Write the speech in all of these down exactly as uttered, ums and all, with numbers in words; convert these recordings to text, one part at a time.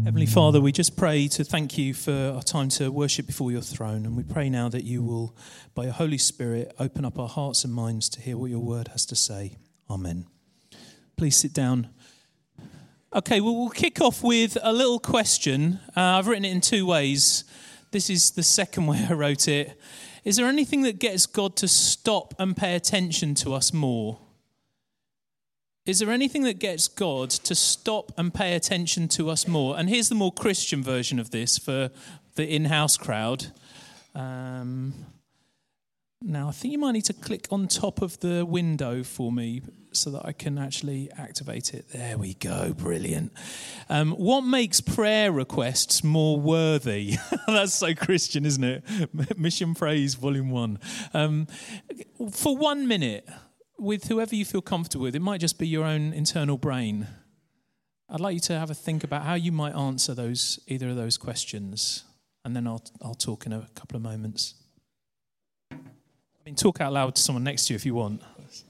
Heavenly Father, we just pray to thank you for our time to worship before your throne. And we pray now that you will, by your Holy Spirit, open up our hearts and minds to hear what your word has to say. Amen. Please sit down. Okay, well, we'll kick off with a little question. Uh, I've written it in two ways. This is the second way I wrote it. Is there anything that gets God to stop and pay attention to us more? Is there anything that gets God to stop and pay attention to us more? And here's the more Christian version of this for the in-house crowd. Um, now, I think you might need to click on top of the window for me so that I can actually activate it. There we go. Brilliant. Um, what makes prayer requests more worthy? That's so Christian, isn't it? Mission Praise, Volume one. Um, for one minute, with whoever you feel comfortable with, it might just be your own internal brain. I'd like you to have a think about how you might answer those either of those questions, and then I'll I'll talk in a couple of moments. I mean, talk out loud to someone next to you if you want.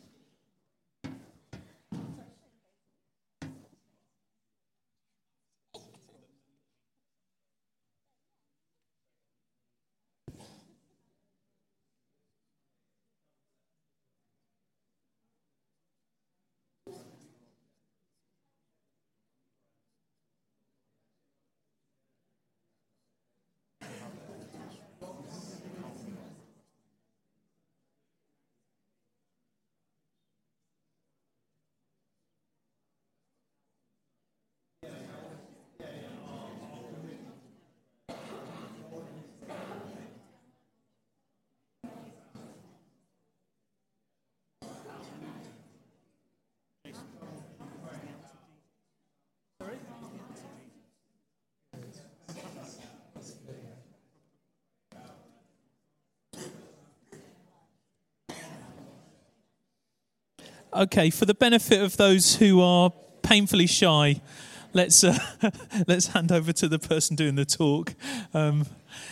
Okay, for the benefit of those who are painfully shy, let's uh, let's hand over to the person doing the talk. Um,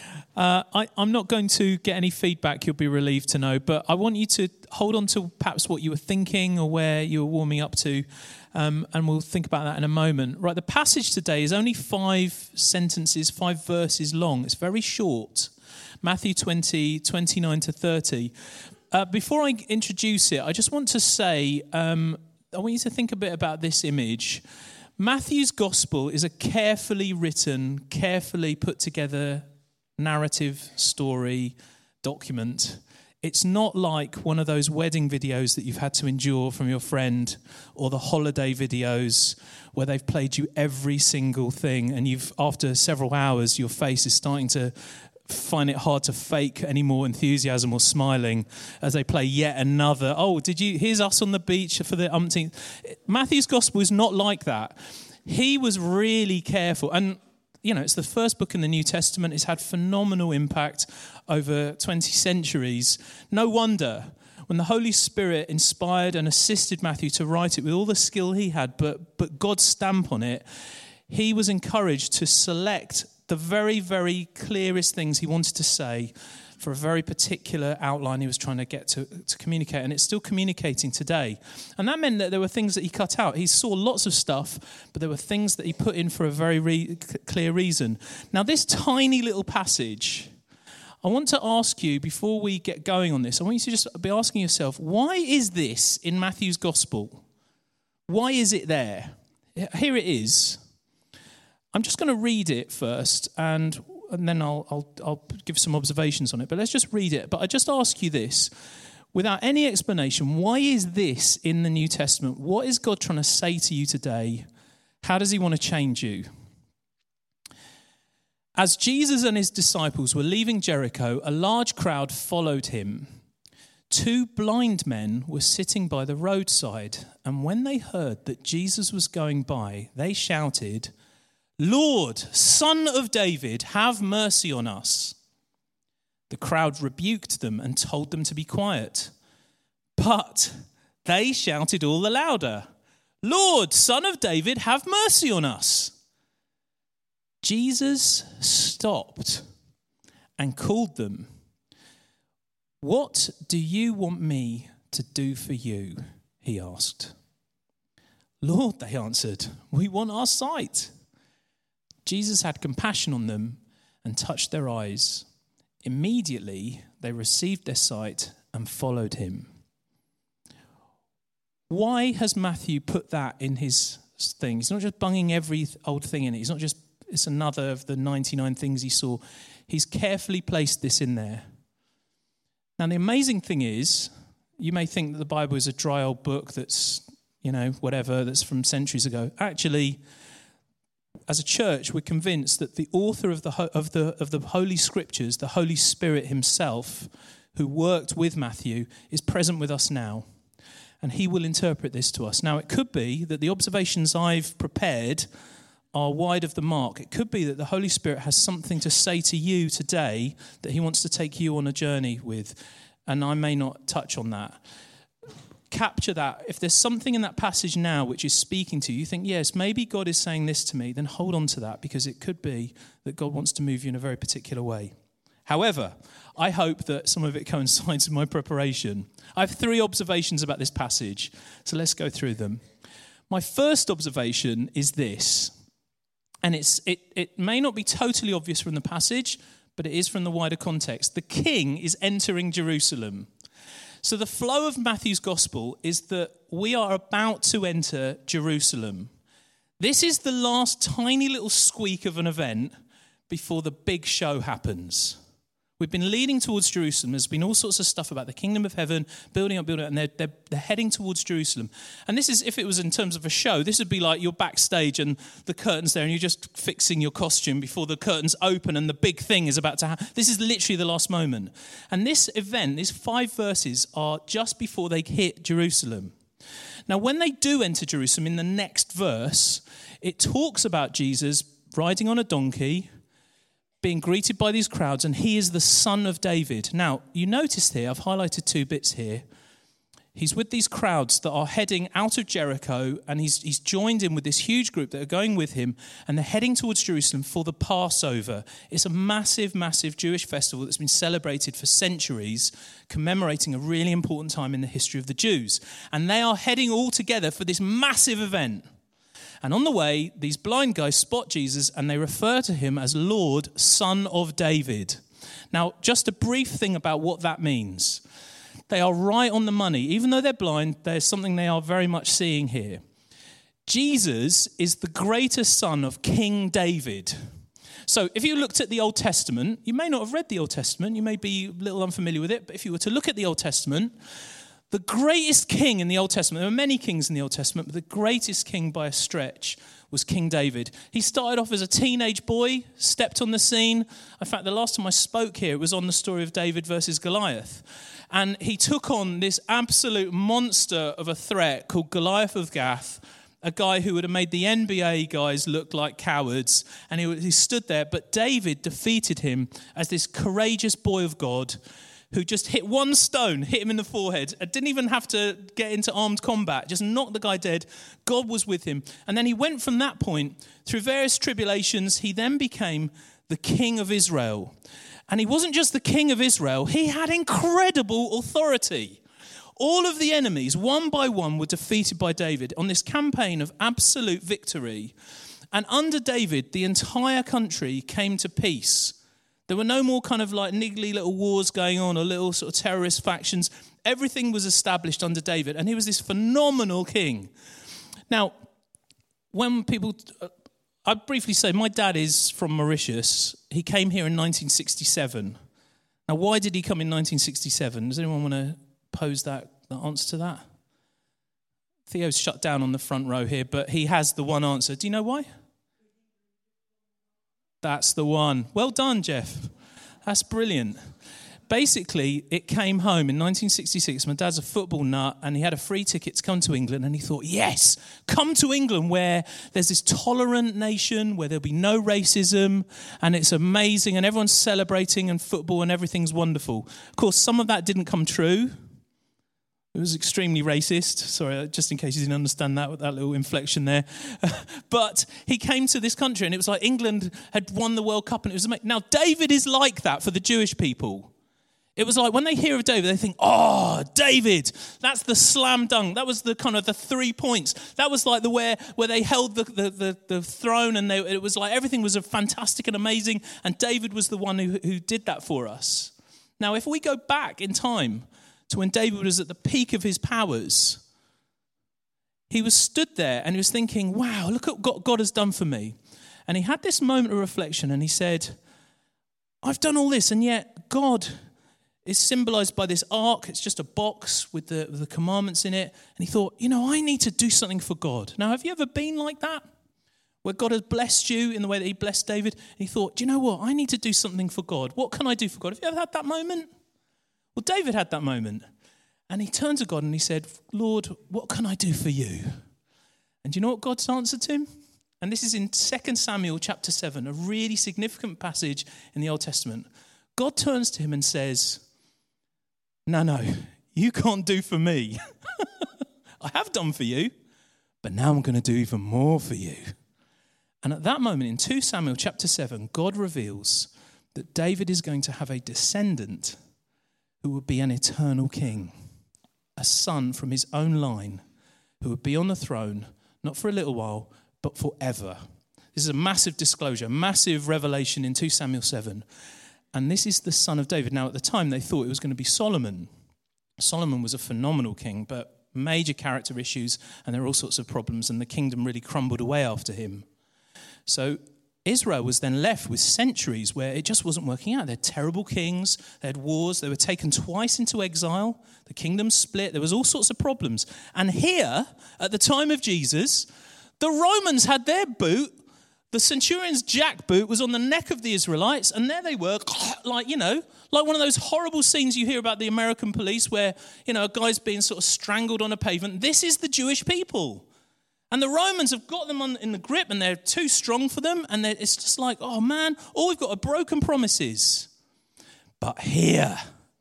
uh, I, I'm not going to get any feedback, you'll be relieved to know, but I want you to hold on to perhaps what you were thinking or where you were warming up to, um, and we'll think about that in a moment. Right, the passage today is only five sentences, five verses long. It's very short. Matthew twenty, twenty-nine to thirty. Uh, before I introduce it, I just want to say, um, I want you to think a bit about this image. Matthew's gospel is a carefully written, carefully put together narrative story document. It's not like one of those wedding videos that you've had to endure from your friend, or the holiday videos where they've played you every single thing, and you've, after several hours, your face is starting to find it hard to fake any more enthusiasm or smiling as they play yet another. Oh, did you? Here's us on the beach for the umpteenth. Matthew's gospel is not like that. He was really careful, and you know, it's the first book in the New Testament. It's had phenomenal impact over twenty centuries. No wonder when the Holy Spirit inspired and assisted Matthew to write it with all the skill he had, but but God's stamp on it, he was encouraged to select the very, very clearest things he wanted to say for a very particular outline he was trying to get to, to communicate, and it's still communicating today. And that meant that there were things that he cut out. He saw lots of stuff, but there were things that he put in for a very re- clear reason. Now, this tiny little passage, I want to ask you, before we get going on this, I want you to just be asking yourself, why is this in Matthew's gospel? Why is it there? Here it is. I'm just going to read it first, and and then I'll, I'll I'll give some observations on it. But let's just read it. But I just ask you this, without any explanation, why is this in the New Testament? What is God trying to say to you today? How does he want to change you? As Jesus and his disciples were leaving Jericho, a large crowd followed him. Two blind men were sitting by the roadside, and when they heard that Jesus was going by, they shouted, "Lord, Son of David, have mercy on us." The crowd rebuked them and told them to be quiet. But they shouted all the louder, "Lord, Son of David, have mercy on us." Jesus stopped and called them. "What do you want me to do for you?" he asked. "Lord," they answered, "we want our sight." Jesus had compassion on them and touched their eyes. Immediately they received their sight and followed him. Why has Matthew put that in his thing? He's not just bunging every old thing in it. He's not just, it's another of the ninety-nine things he saw. He's carefully placed this in there. Now, the amazing thing is, you may think that the Bible is a dry old book that's, you know, whatever, that's from centuries ago. Actually, as a church, we're convinced that the author of the of the of the Holy Scriptures, the Holy Spirit himself, who worked with Matthew, is present with us now. And he will interpret this to us. Now, it could be that the observations I've prepared are wide of the mark. It could be that the Holy Spirit has something to say to you today that he wants to take you on a journey with. And I may not touch on that. Capture that. If there's something in that passage now which is speaking to you, you think, yes, maybe God is saying this to me, then hold on to that, because it could be that God wants to move you in a very particular way. However, I hope that some of it coincides with my preparation. I have three observations about this passage, so let's go through them. My first observation is this, and it's it, it may not be totally obvious from the passage, but it is from the wider context. The king is entering Jerusalem. So the flow of Matthew's gospel is that we are about to enter Jerusalem. This is the last tiny little squeak of an event before the big show happens. We've been leading towards Jerusalem. There's been all sorts of stuff about the kingdom of heaven, building up, building up, and they're, they're, they're heading towards Jerusalem. And this is, if it was in terms of a show, this would be like you're backstage and the curtain's there and you're just fixing your costume before the curtains open and the big thing is about to happen. This is literally the last moment. And this event, these five verses, are just before they hit Jerusalem. Now, when they do enter Jerusalem, in the next verse, it talks about Jesus riding on a donkey, being greeted by these crowds, and he is the son of David. Now, you notice here, I've highlighted two bits here. He's with these crowds that are heading out of Jericho, and he's, he's joined in with this huge group that are going with him, and they're heading towards Jerusalem for the Passover. It's a massive, massive Jewish festival that's been celebrated for centuries, commemorating a really important time in the history of the Jews. And they are heading all together for this massive event. And on the way, these blind guys spot Jesus and they refer to him as Lord, Son of David. Now, just a brief thing about what that means. They are right on the money. Even though they're blind, there's something they are very much seeing here. Jesus is the greater son of King David. So if you looked at the Old Testament, you may not have read the Old Testament, you may be a little unfamiliar with it, but if you were to look at the Old Testament, the greatest king in the Old Testament, there were many kings in the Old Testament, but the greatest king by a stretch was King David. He started off as a teenage boy, stepped on the scene. In fact, the last time I spoke here, it was on the story of David versus Goliath. And he took on this absolute monster of a threat called Goliath of Gath, a guy who would have made the N B A guys look like cowards. And he, he stood there, but David defeated him as this courageous boy of God who just hit one stone, hit him in the forehead, and didn't even have to get into armed combat, just knocked the guy dead. God was with him. And then he went from that point through various tribulations. He then became the king of Israel. And he wasn't just the king of Israel, he had incredible authority. All of the enemies, one by one, were defeated by David on this campaign of absolute victory. And under David, the entire country came to peace. There were no more kind of like niggly little wars going on or little sort of terrorist factions. Everything was established under David, and he was this phenomenal king. Now, when people... I'd briefly say my dad is from Mauritius. He came here in nineteen sixty-seven. Now, why did he come in nineteen sixty-seven? Does anyone want to pose that, the answer to that? Theo's shut down on the front row here, but he has the one answer. Do you know why? That's the one. Well done, Jeff. That's brilliant. Basically, it came home in nineteen sixty-six. My dad's a football nut, and he had a free ticket to come to England, and he thought, yes, come to England where there's this tolerant nation, where there'll be no racism, and it's amazing, and everyone's celebrating, and football, and everything's wonderful. Of course, some of that didn't come true. It was extremely racist. Sorry, just in case you didn't understand that with that little inflection there. But he came to this country, and it was like England had won the World Cup, and it was amazing. Now, David is like that for the Jewish people. It was like when they hear of David, they think, oh, David, that's the slam dunk. That was the kind of the three points. That was like the where where they held the the, the, the throne, and they, it was like everything was fantastic and amazing, and David was the one who, who did that for us. Now, if we go back in time to when David was at the peak of his powers, he was stood there and he was thinking, wow, look at what God has done for me. And he had this moment of reflection and he said, I've done all this, and yet God is symbolized by this ark. It's just a box with the, with the commandments in it. And he thought, you know, I need to do something for God. Now, have you ever been like that? Where God has blessed you in the way that he blessed David? And he thought, do you know what? I need to do something for God. What can I do for God? Have you ever had that moment? Well, David had that moment. And he turned to God and he said, Lord, what can I do for you? And do you know what God's answer to him? And this is in Second Samuel chapter seven, a really significant passage in the Old Testament. God turns to him and says, no, no, you can't do for me. I have done for you, but now I'm going to do even more for you. And at that moment in Second Samuel chapter seven, God reveals that David is going to have a descendant who would be an eternal king, a son from his own line who would be on the throne, not for a little while, but forever. This is a massive disclosure, massive revelation in Second Samuel seven. And this is the son of David. Now, at the time, they thought it was going to be Solomon. Solomon was a phenomenal king, but major character issues, and there were all sorts of problems, and the kingdom really crumbled away after him. So Israel was then left with centuries where it just wasn't working out. They had terrible kings, they had wars, they were taken twice into exile, the kingdom split, there was all sorts of problems. And here, at the time of Jesus, the Romans had their boot. The centurion's jackboot was on the neck of the Israelites, and there they were, like, you know, like one of those horrible scenes you hear about the American police where, you know, a guy's being sort of strangled on a pavement. This is the Jewish people. And the Romans have got them on, in the grip, and they're too strong for them, and it's just like, oh man, all we've got are broken promises. But here,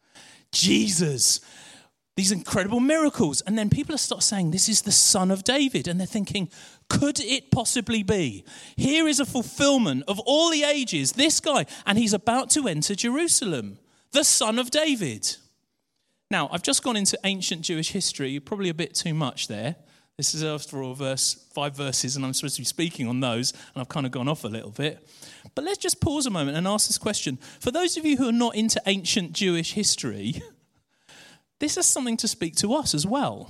Jesus, these incredible miracles. And then people start saying, this is the son of David. And they're thinking, could it possibly be? Here is a fulfillment of all the ages, this guy, and he's about to enter Jerusalem, the son of David. Now, I've just gone into ancient Jewish history, probably a bit too much there. This is, after all, verse five verses, and I'm supposed to be speaking on those, and I've kind of gone off a little bit. But let's just pause a moment and ask this question. For those of you who are not into ancient Jewish history, this is something to speak to us as well.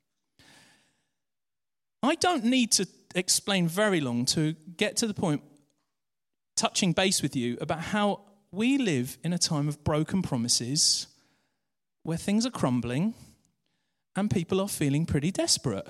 I don't need to explain very long to get to the point, touching base with you, about how we live in a time of broken promises where things are crumbling and people are feeling pretty desperate.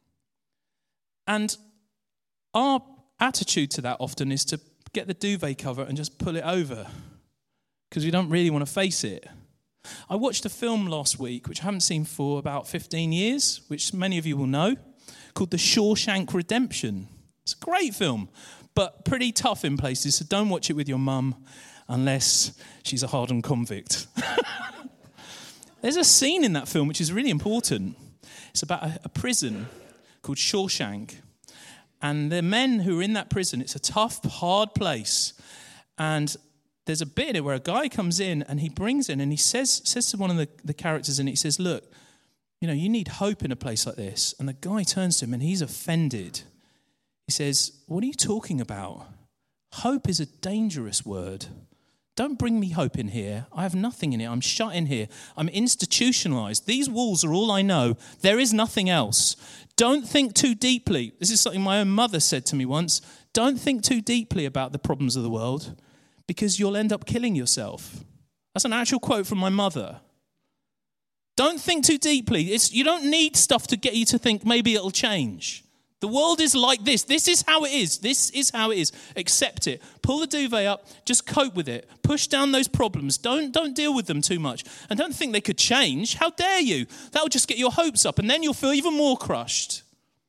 And our attitude to that often is to get the duvet cover and just pull it over because we don't really want to face it. I watched a film last week, which I haven't seen for about fifteen years, which many of you will know, called The Shawshank Redemption. It's a great film, but pretty tough in places, so don't watch it with your mum unless she's a hardened convict. There's a scene in that film which is really important. It's about a, a prison called Shawshank, and the men who are in that prison, it's a tough, hard place, and there's a bit in it where a guy comes in and he brings in and he says says to one of the, the characters in it, he says, look, you know, you need hope in a place like this. And the guy turns to him and he's offended. He says, what are you talking about? Hope is a dangerous word. Don't bring me hope in here. I have nothing in it. I'm shut in here. I'm institutionalized. These walls are all I know. There is nothing else. Don't think too deeply. This is something my own mother said to me once. Don't think too deeply about the problems of the world because you'll end up killing yourself. That's an actual quote from my mother. Don't think too deeply. It's, you don't need stuff to get you to think maybe it'll change. The world is like this. This is how it is. This is how it is. Accept it. Pull the duvet up. Just cope with it. Push down those problems. Don't, don't deal with them too much. And don't think they could change. How dare you? That will just get your hopes up, and then you'll feel even more crushed.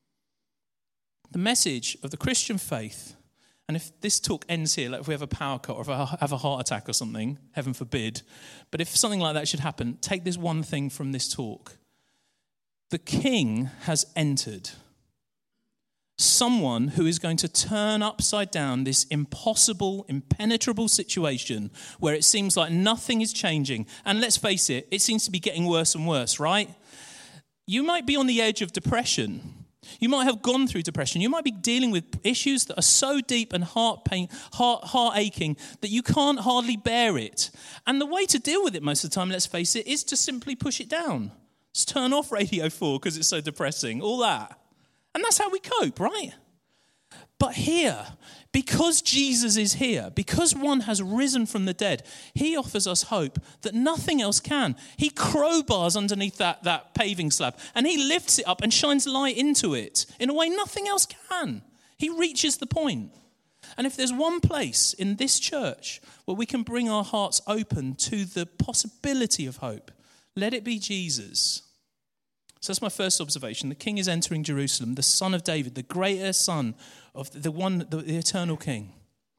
The message of the Christian faith, and if this talk ends here, like if we have a power cut or if I have a heart attack or something, heaven forbid, but if something like that should happen, take this one thing from this talk. The King has entered. someone who is going to turn upside down this impossible, impenetrable situation where it seems like nothing is changing. And let's face it, it seems to be getting worse and worse, right? You might be on the edge of depression. You might have gone through depression. You might be dealing with issues that are so deep and heart pain, heart, heart aching that you can't hardly bear it. And the way to deal with it most of the time, let's face it, is to simply push it down. Just turn off Radio four because it's so depressing, all that. And that's how we cope, right? But here, because Jesus is here, because one has risen from the dead, he offers us hope that nothing else can. He crowbars underneath that, that paving slab and he lifts it up and shines light into it in a way nothing else can. He reaches the point. And if there's one place in this church where we can bring our hearts open to the possibility of hope, let it be Jesus. So that's my first observation. The king is entering Jerusalem, the son of David, the greater son of the one, the, the eternal king.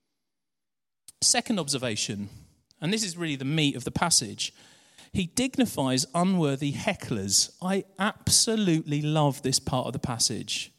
Second observation, and this is really the meat of the passage, he dignifies unworthy hecklers. I absolutely love this part of the passage.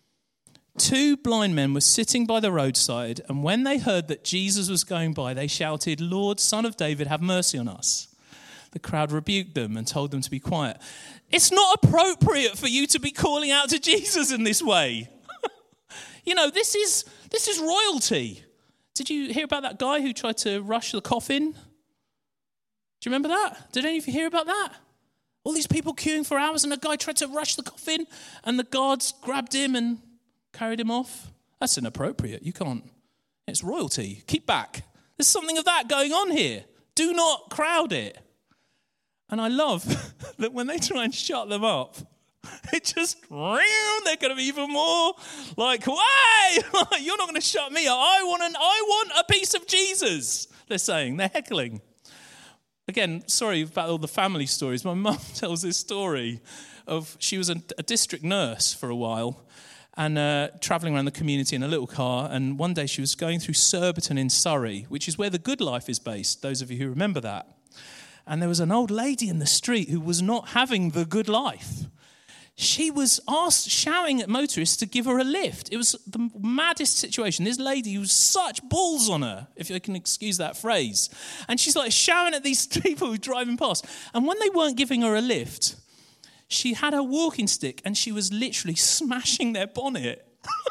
Two blind men were sitting by the roadside, and when they heard that Jesus was going by, they shouted, "Lord, Son of David, have mercy on us." The crowd rebuked them and told them to be quiet. It's not appropriate for you to be calling out to Jesus in this way. You know, this is this is royalty. Did you hear about that guy who tried to rush the coffin? Do you remember that? Did any of you hear about that? All these people queuing for hours and a guy tried to rush the coffin and the guards grabbed him and carried him off. That's inappropriate. You can't. It's royalty. Keep back. There's something of that going on here. Do not crowd it. And I love that when they try and shut them up, it just, they're going to be even more like, "Way, you're not going to shut me up. I want an, I want a piece of Jesus," they're saying. They're heckling. Again, sorry about all the family stories. My mum tells this story of, she was a, a district nurse for a while and uh, travelling around the community in a little car. And one day she was going through Surbiton in Surrey, which is where The Good Life is based, those of you who remember that. And there was an old lady in the street who was not having the good life. She was asked, shouting at motorists to give her a lift. It was the maddest situation. This lady was such balls on her, if I can excuse that phrase. And she's like shouting at these people who were driving past. And when they weren't giving her a lift, she had her walking stick and she was literally smashing their bonnet.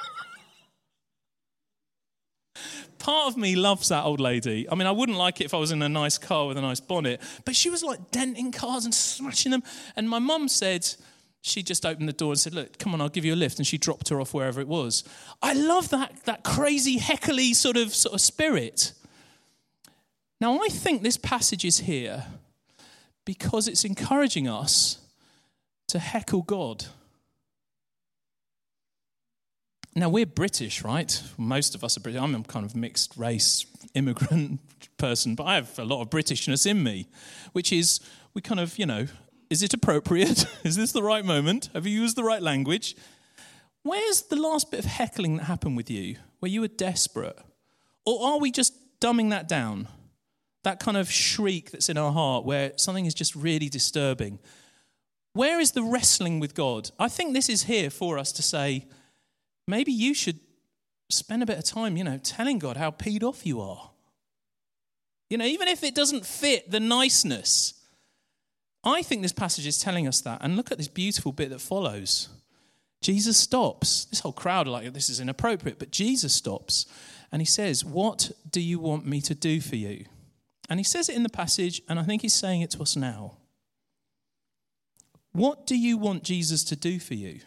Part of me loves that old lady. I mean, I wouldn't like it if I was in a nice car with a nice bonnet, but she was like denting cars and smashing them. And my mum said, she just opened the door and said, "Look, come on, I'll give you a lift." And she dropped her off wherever it was. I love that, that crazy, heckly sort of, sort of spirit. Now, I think this passage is here because it's encouraging us to heckle God. Now, we're British, right? Most of us are British. I'm a kind of mixed race immigrant person, but I have a lot of Britishness in me, which is we kind of, you know, is it appropriate? Is this the right moment? Have you used the right language? Where's the last bit of heckling that happened with you, where you were desperate? Or are we just dumbing that down? That kind of shriek that's in our heart where something is just really disturbing. Where is the wrestling with God? I think this is here for us to say, maybe you should spend a bit of time, you know, telling God how peed off you are. You know, even if it doesn't fit the niceness. I think this passage is telling us that. And look at this beautiful bit that follows. Jesus stops. This whole crowd are like, this is inappropriate. But Jesus stops and he says, "What do you want me to do for you?" And he says it in the passage, and I think he's saying it to us now. What do you want Jesus to do for you?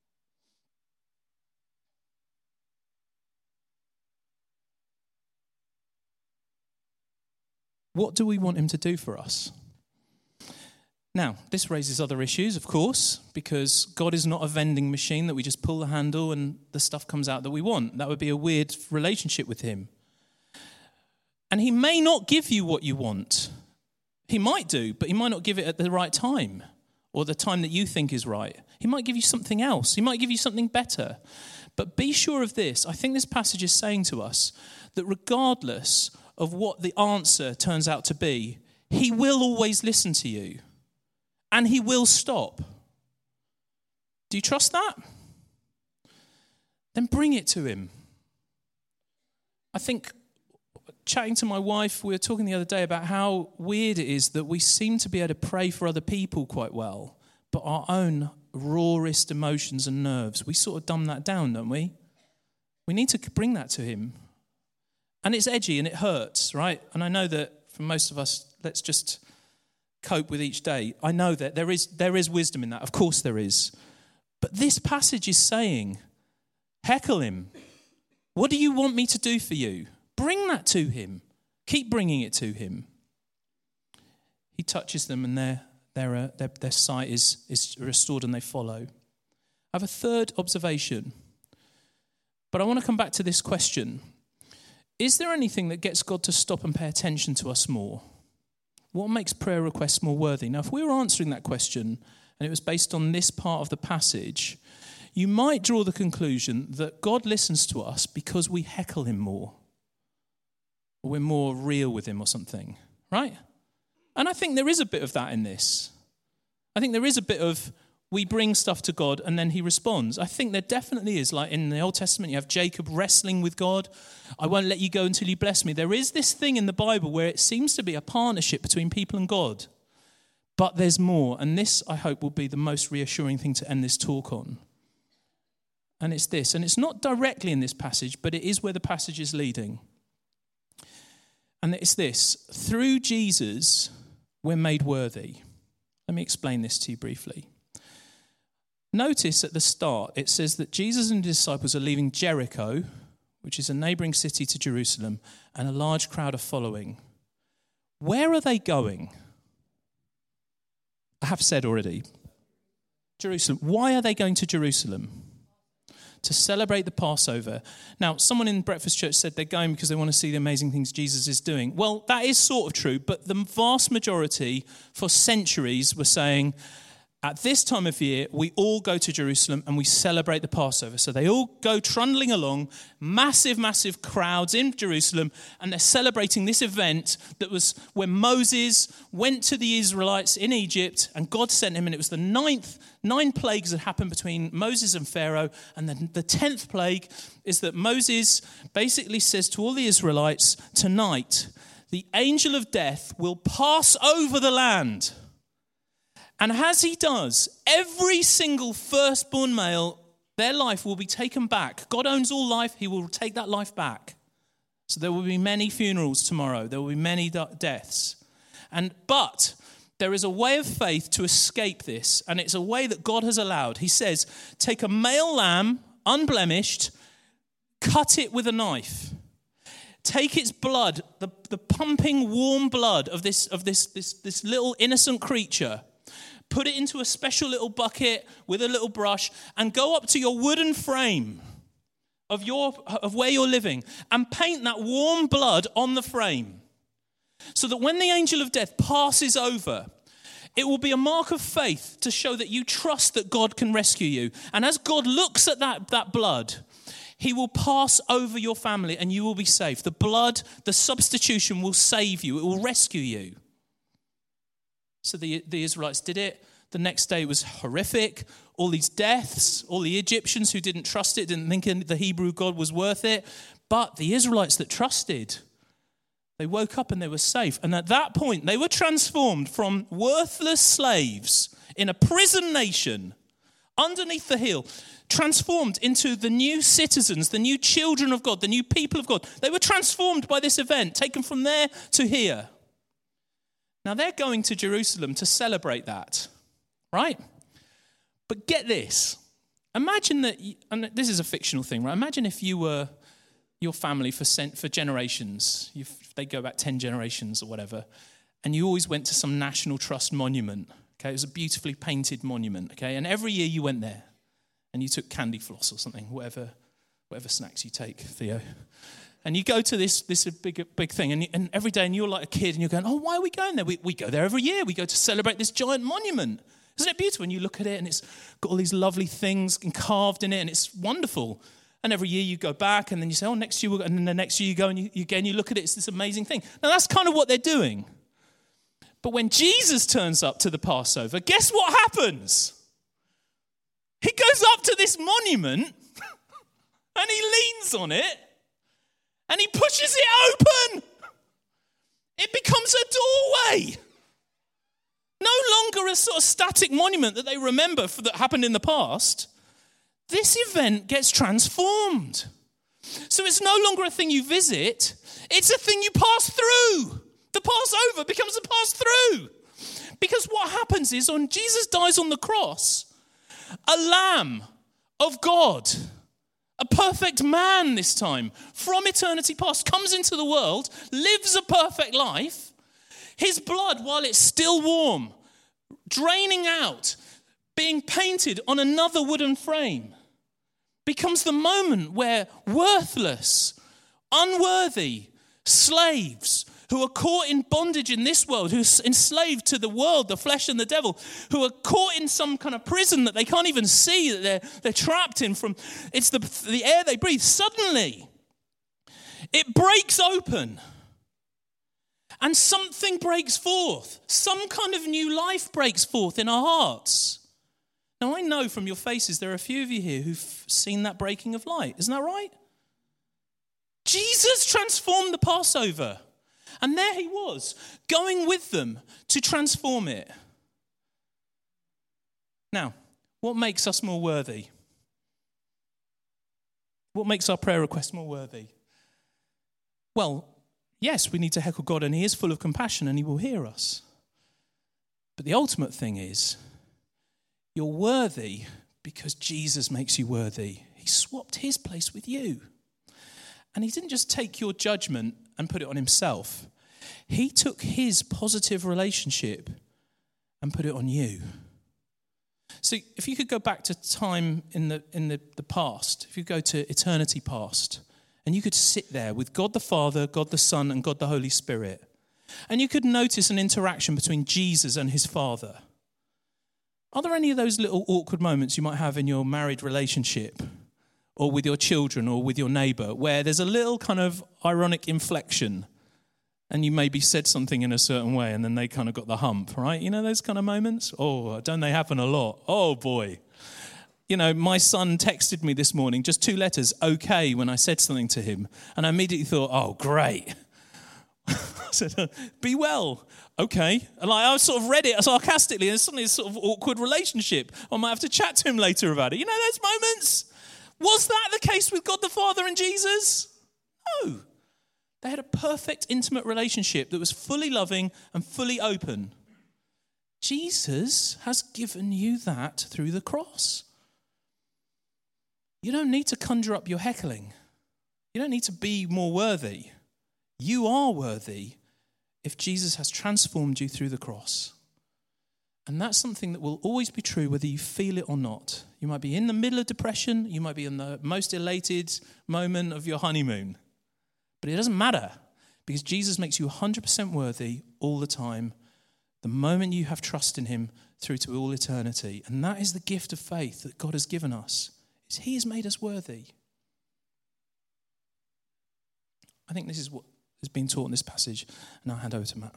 What do we want him to do for us? Now, this raises other issues, of course, because God is not a vending machine that we just pull the handle and the stuff comes out that we want. That would be a weird relationship with him. And he may not give you what you want. He might do, but he might not give it at the right time or the time that you think is right. He might give you something else. He might give you something better. But be sure of this. I think this passage is saying to us that regardless of what the answer turns out to be, he will always listen to you. And he will stop. Do you trust that? then bring it to him. I think, chatting to my wife, we were talking the other day about how weird it is that we seem to be able to pray for other people quite well, but our own rawest emotions and nerves, we sort of dumb that down, don't we? We need to bring that to him. And it's edgy and it hurts, right? And I know that for most of us, let's just cope with each day. I know that there is there is wisdom in that. Of course there is. But this passage is saying, heckle him. What do you want me to do for you? Bring that to him. Keep bringing it to him. He touches them and their their uh, their, their sight is, is restored and they follow. I have a third observation. But I want to come back to this question. Is there anything that gets God to stop and pay attention to us more? What makes prayer requests more worthy? Now, if we were answering that question and it was based on this part of the passage, you might draw the conclusion that God listens to us because we heckle him more. Or we're more real with him or something, right? And I think there is a bit of that in this. I think there is a bit of we bring stuff to God and then he responds. I think there definitely is, like in the Old Testament, you have Jacob wrestling with God. I won't let you go until you bless me. There is this thing in the Bible where it seems to be a partnership between people and God. But there's more. And this, I hope, will be the most reassuring thing to end this talk on. And it's this. And it's not directly in this passage, but it is where the passage is leading. And it's this. Through Jesus, we're made worthy. Let me explain this to you briefly. Notice at the start, it says that Jesus and his disciples are leaving Jericho, which is a neighboring city to Jerusalem, and a large crowd are following. Where are they going? I have said already. Jerusalem. Why are they going to Jerusalem? To celebrate the Passover. Now, someone in Breakfast Church said they're going because they want to see the amazing things Jesus is doing. Well, that is sort of true, but the vast majority for centuries were saying, at this time of year, we all go to Jerusalem and we celebrate the Passover. So they all go trundling along, massive, massive crowds in Jerusalem, and they're celebrating this event that was when Moses went to the Israelites in Egypt and God sent him, and it was the ninth, nine plagues that happened between Moses and Pharaoh, and then the tenth plague is that Moses basically says to all the Israelites, tonight, the angel of death will pass over the land. And as he does, every single firstborn male, their life will be taken back. God owns all life. He will take that life back. So there will be many funerals tomorrow. There will be many deaths. And but there is a way of faith to escape this, and it's a way that God has allowed. He says, take a male lamb, unblemished, cut it with a knife. Take its blood, the, the pumping warm blood of this of this, this, this little innocent creature, put it into a special little bucket with a little brush, and go up to your wooden frame of your of where you're living and paint that warm blood on the frame, so that when the angel of death passes over, it will be a mark of faith to show that you trust that God can rescue you. And as God looks at that, that blood, he will pass over your family and you will be safe. The blood, the substitution will save you. It will rescue you. So the, the Israelites did it. The next day was horrific. All these deaths, all the Egyptians who didn't trust it, didn't think the Hebrew God was worth it. But the Israelites that trusted, they woke up and they were safe. And at that point, they were transformed from worthless slaves in a prison nation underneath the hill, transformed into the new citizens, the new children of God, the new people of God. They were transformed by this event, taken from there to here. Now, they're going to Jerusalem to celebrate that, right? But get this. Imagine that, and this is a fictional thing, right? Imagine if you were your family for for generations. You've, they go back ten generations or whatever, and you always went to some National Trust monument, okay? It was a beautifully painted monument, okay? And every year you went there, and you took candy floss or something, whatever, whatever snacks you take, Theo. And you go to this this big big thing, and, you, and every day, and you're like a kid, and you're going, oh, why are we going there? We, we go there every year. We go to celebrate this giant monument. Isn't it beautiful? And you look at it, and it's got all these lovely things carved in it, and it's wonderful. And every year you go back, and then you say, oh, next year we'll go. And then the next year you go, and you, you again, you look at it, it's this amazing thing. Now, that's kind of what they're doing. But when Jesus turns up to the Passover, guess what happens? He goes up to this monument And he leans on it and he pushes it open. It becomes a doorway. No longer a sort of static monument that they remember for that happened in the past. This event gets transformed. So it's no longer a thing you visit, it's a thing you pass through. The Passover becomes a pass through. Because what happens is when Jesus dies on the cross, a lamb of God, a perfect man this time, from eternity past, comes into the world, lives a perfect life. His blood, while it's still warm, draining out, being painted on another wooden frame, becomes the moment where worthless, unworthy slaves who are caught in bondage in this world, who are enslaved to the world, the flesh and the devil, who are caught in some kind of prison that they can't even see, that they're, they're trapped in from, it's the, the air they breathe. Suddenly, it breaks open and something breaks forth. Some kind of new life breaks forth in our hearts. Now, I know from your faces there are a few of you here who've seen that breaking of light. Isn't that right? Jesus transformed the Passover. And there he was, going with them to transform it. Now, what makes us more worthy? What makes our prayer request more worthy? Well, yes, we need to heckle God, and he is full of compassion and he will hear us. But the ultimate thing is, you're worthy because Jesus makes you worthy. He swapped his place with you. And he didn't just take your judgment and put it on himself. He took his positive relationship and put it on you. So if you could go back to time in the in the, the past, if you go to eternity past, and you could sit there with God the Father, God the Son, and God the Holy Spirit, and you could notice an interaction between Jesus and his Father. Are there any of those little awkward moments you might have in your married relationship, or with your children, or with your neighbour, where there's a little kind of ironic inflection, and you maybe said something in a certain way, and then they kind of got the hump, right? You know those kind of moments? Oh, don't they happen a lot? Oh, boy. You know, my son texted me this morning, just two letters, okay, when I said something to him. And I immediately thought, oh, great. I said, be well. Okay. And I sort of read it sarcastically, and suddenly it's sort of awkward relationship. I might have to chat to him later about it. You know those moments? Was that the case with God the Father and Jesus? No. They had a perfect, intimate relationship that was fully loving and fully open. Jesus has given you that through the cross. You don't need to conjure up your heckling. You don't need to be more worthy. You are worthy if Jesus has transformed you through the cross. And that's something that will always be true whether you feel it or not. You might be in the middle of depression. You might be in the most elated moment of your honeymoon. But it doesn't matter because Jesus makes you one hundred percent worthy all the time, the moment you have trust in him through to all eternity. And that is the gift of faith that God has given us, is he has made us worthy. I think this is what has been taught in this passage, and I'll hand over to Matt.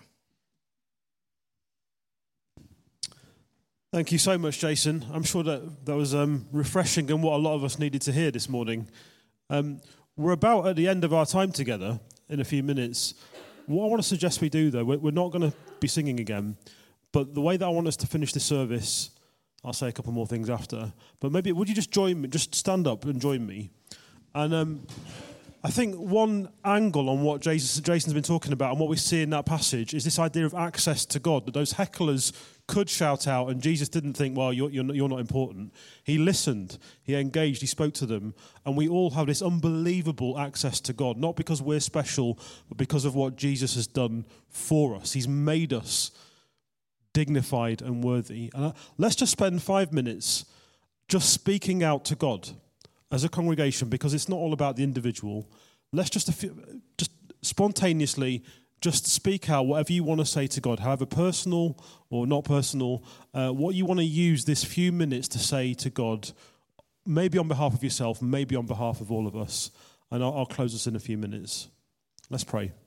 Thank you so much, Jason. I'm sure that that was um, refreshing and what a lot of us needed to hear this morning. Um, we're about at the end of our time together in a few minutes. What I want to suggest we do, though, we're, we're not going to be singing again, but the way that I want us to finish this service, I'll say a couple more things after, but maybe would you just join me, just stand up and join me? And um, I think one angle on what Jason, Jason's been talking about and what we see in that passage is this idea of access to God, that those hecklers could shout out, and Jesus didn't think, well, you're, you're, not, you're not important. He listened, he engaged, he spoke to them, and we all have this unbelievable access to God, not because we're special, but because of what Jesus has done for us. He's made us dignified and worthy. And uh, let's just spend five minutes just speaking out to God as a congregation, because it's not all about the individual. Let's just, just spontaneously just speak out whatever you want to say to God, however personal or not personal, uh, what you want to use this few minutes to say to God, maybe on behalf of yourself, maybe on behalf of all of us. And I'll, I'll close us in a few minutes. Let's pray.